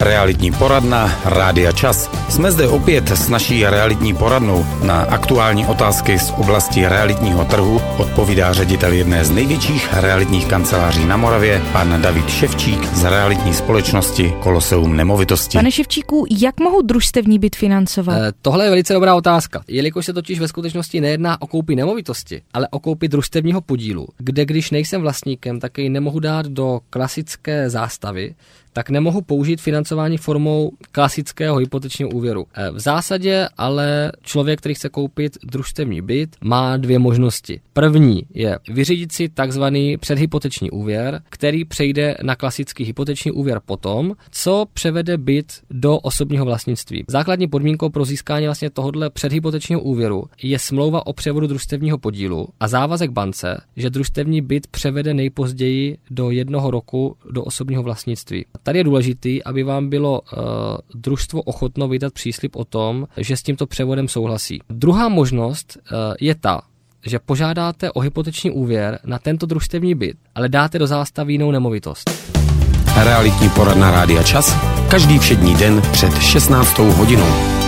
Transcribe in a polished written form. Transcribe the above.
Realitní poradna Rádia Čas. Jsme zde opět s naší realitní poradnou. Na aktuální otázky z oblasti realitního trhu odpovídá ředitel jedné z největších realitních kanceláří na Moravě, pan David Ševčík z realitní společnosti Koloseum nemovitosti. Pane Ševčíku, jak mohou družstevní byt financovat? Tohle je velice dobrá otázka. Jelikož se totiž ve skutečnosti nejedná o koupi nemovitosti, ale o koupi družstevního podílu, kde když nejsem vlastníkem, tak ji nemohu dát do klasické zástavy, tak nemohu použít financování formou klasického hypotečního úvěru. V zásadě ale člověk, který chce koupit družstevní byt, má dvě možnosti. První je vyřídit si takzvaný předhypoteční úvěr, který přejde na klasický hypoteční úvěr potom, co převede byt do osobního vlastnictví. Základní podmínkou pro získání vlastně tohohle předhypotečního úvěru je smlouva o převodu družstevního podílu a závazek bance, že družstevní byt převede nejpozději do 1 roku do osobního vlastnictví. Tady je důležitý, aby vám bylo družstvo ochotno vydat příslib o tom, že s tímto převodem souhlasí. Druhá možnost je ta, že požádáte o hypoteční úvěr na tento družstevní byt, ale dáte do zástavy jinou nemovitost. Realitní poradna Rádia Čas každý všední den před 16. hodinou.